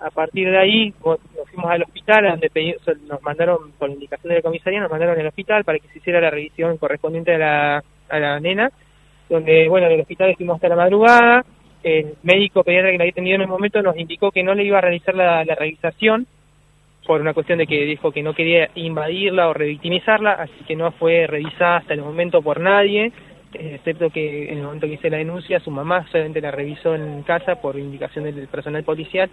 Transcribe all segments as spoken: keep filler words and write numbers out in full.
a partir de ahí nos fuimos al hospital, donde pedí, nos mandaron, por indicación de la comisaría, nos mandaron al hospital para que se hiciera la revisión correspondiente a la, a la nena, donde, bueno, en el hospital estuvimos hasta la madrugada. El médico pediatra que la había atendido en el momento nos indicó que no le iba a realizar la, la revisación, por una cuestión de que dijo que no quería invadirla o revictimizarla, así que no fue revisada hasta el momento por nadie, excepto que en el momento que hice la denuncia, su mamá solamente la revisó en casa por indicación del personal policial.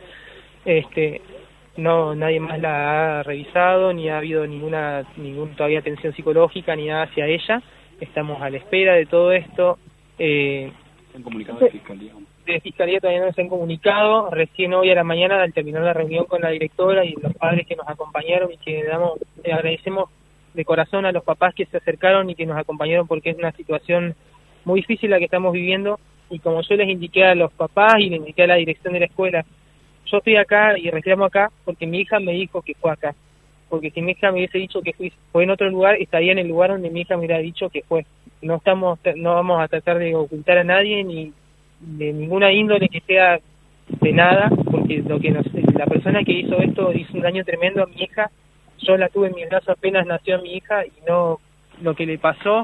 Este, no, nadie más la ha revisado, ni ha habido ninguna, ningún todavía atención psicológica, ni nada hacia ella. Estamos a la espera de todo esto. Eh, ¿Se han comunicado de fiscalía? De fiscalía todavía no se han comunicado. Recién hoy a la mañana, al terminar la reunión con la directora y los padres que nos acompañaron, y que damos, eh, agradecemos de corazón a los papás que se acercaron y que nos acompañaron, porque es una situación muy difícil la que estamos viviendo. Y como yo les indiqué a los papás y les indiqué a la dirección de la escuela, yo estoy acá y reclamo acá porque mi hija me dijo que fue acá. Porque si mi hija me hubiese dicho que fui, fue en otro lugar, estaría en el lugar donde mi hija me hubiera dicho que fue. No estamos, no vamos a tratar de ocultar a nadie, ni de ninguna índole que sea de nada, porque lo que nos, la persona que hizo esto hizo un daño tremendo a mi hija. Yo la tuve en mis brazos apenas nació mi hija, y no, lo que le pasó,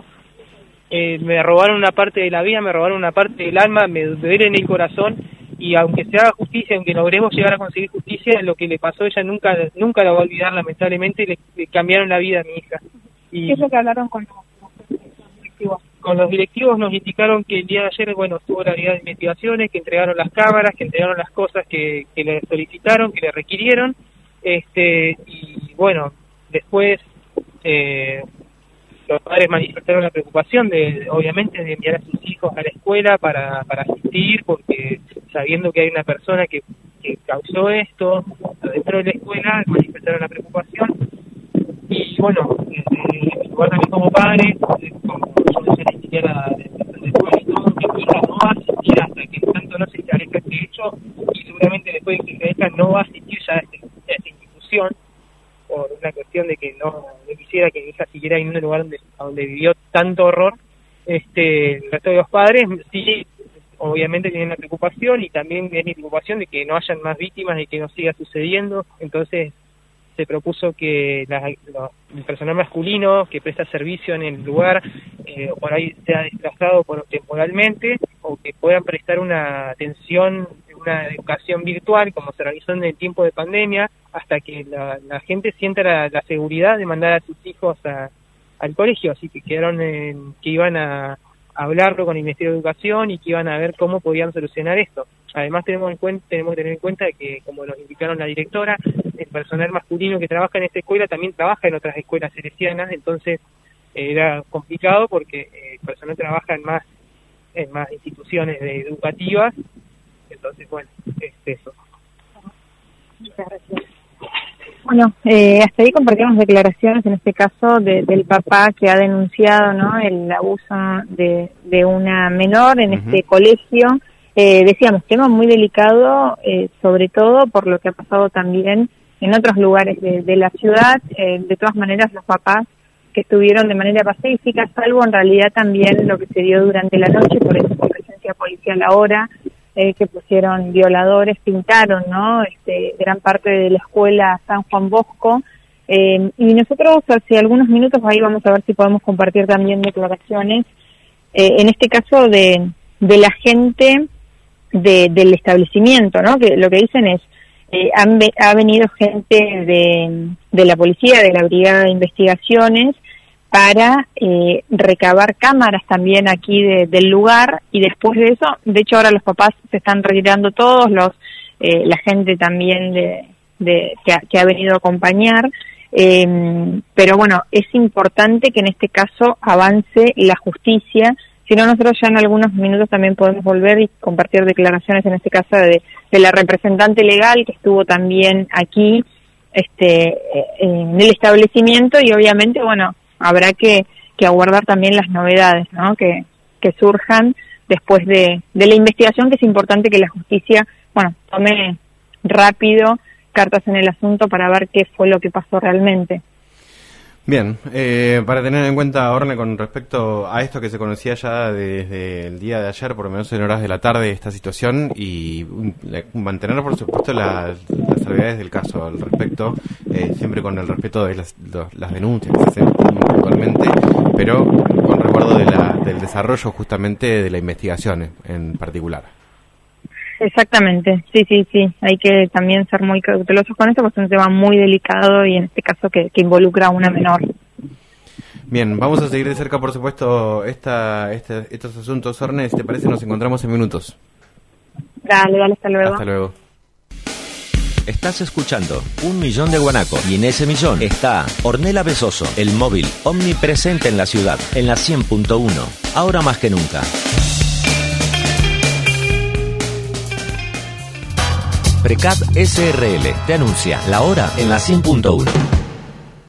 eh, me robaron una parte de la vida, me robaron una parte del alma, me duele en el corazón. Y aunque se haga justicia, aunque logremos llegar a conseguir justicia, lo que le pasó ella nunca nunca la va a olvidar, lamentablemente. Le, le cambiaron la vida a mi hija. Y ¿qué es lo que hablaron con los, los directivos? Con los directivos nos indicaron que el día de ayer, bueno, estuvo la unidad de investigaciones, que entregaron las cámaras, que entregaron las cosas que, que le solicitaron, que le requirieron, este y bueno, después eh, los padres manifestaron la preocupación de, obviamente, de enviar a sus hijos a la escuela para, para asistir, porque sabiendo que hay una persona que, que causó esto dentro de la escuela, manifestaron la preocupación. Y bueno, eh, igual también como padre, eh, como yo les indiqué a la dirección de escuela y todo, que mi hija no va a asistir hasta que tanto no se esclarezca este hecho, y seguramente después de que se esclarezca no va a asistir ya a, este, a esta institución, por una cuestión de que no, no quisiera que mi hija siguiera en un lugar donde, donde vivió tanto horror. Este, el resto de los padres sí, obviamente tienen la preocupación, y también es mi preocupación de que no hayan más víctimas y que no siga sucediendo. Entonces se propuso que la, lo, el personal masculino que presta servicio en el lugar, eh, por ahí sea desplazado por, temporalmente, o que puedan prestar una atención, una educación virtual, como se realizó en el tiempo de pandemia, hasta que la, la gente sienta la, la seguridad de mandar a sus hijos a, al colegio. Así que quedaron en, que iban a hablarlo con el Ministerio de Educación y que iban a ver cómo podían solucionar esto. Además tenemos en cuenta, tenemos que tener en cuenta que, como nos indicaron la directora, el personal masculino que trabaja en esta escuela también trabaja en otras escuelas salesianas. Entonces eh, era complicado porque eh, el personal trabaja en más en más instituciones educativas. Entonces, bueno, es eso. Muchas gracias. Bueno, eh, hasta ahí compartimos declaraciones, en este caso, de, del papá que ha denunciado, ¿no?, el abuso de, de una menor en uh-huh. este colegio. Eh, decíamos, tema muy delicado, eh, sobre todo por lo que ha pasado también en otros lugares de, de la ciudad. Eh, de todas maneras, los papás que estuvieron de manera pacífica, salvo en realidad también lo que se dio durante la noche, por eso con presencia policial ahora, eh, que pusieron violadores, pintaron, ¿no?, este, gran parte de la escuela San Juan Bosco. Eh, y nosotros hace algunos minutos ahí vamos a ver si podemos compartir también declaraciones, eh, en este caso de, de la gente de, del establecimiento, ¿no?, que lo que dicen es, eh, han, ha venido gente de, de la policía, de la Brigada de Investigaciones, para eh, recabar cámaras también aquí de, del lugar, y después de eso, de hecho ahora los papás se están retirando todos, los eh, la gente también de, de que, ha, que ha venido a acompañar, eh, pero bueno, es importante que en este caso avance la justicia. Si no, nosotros ya en algunos minutos también podemos volver y compartir declaraciones, en este caso de, de la representante legal que estuvo también aquí este en el establecimiento, y obviamente, bueno, habrá que, que aguardar también las novedades, ¿no?, que, que surjan después de, de la investigación, que es importante que la justicia, bueno, tome rápido cartas en el asunto para ver qué fue lo que pasó realmente. Bien, eh, para tener en cuenta, Orne, con respecto a esto que se conocía ya desde el día de ayer, por lo menos en horas de la tarde, esta situación, y mantener, por supuesto, la, la salvedades del caso al respecto, eh, siempre con el respeto de las, los, las denuncias que se hacen puntualmente, pero con recuerdo de la, del desarrollo justamente de la investigación en particular. Exactamente, sí, sí, sí, hay que también ser muy cautelosos con esto porque es un tema muy delicado y en este caso que, que involucra a una menor. Bien, vamos a seguir de cerca, por supuesto, esta, esta, estos asuntos. Orne, si te parece, nos encontramos en minutos. Dale, dale, hasta luego. Hasta luego. Estás escuchando Un Millón de Guanacos y en ese millón está Ornella Pesoso, el móvil omnipresente en la ciudad, en la cien punto uno, ahora más que nunca. Precat S R L te anuncia la hora en la cien punto uno.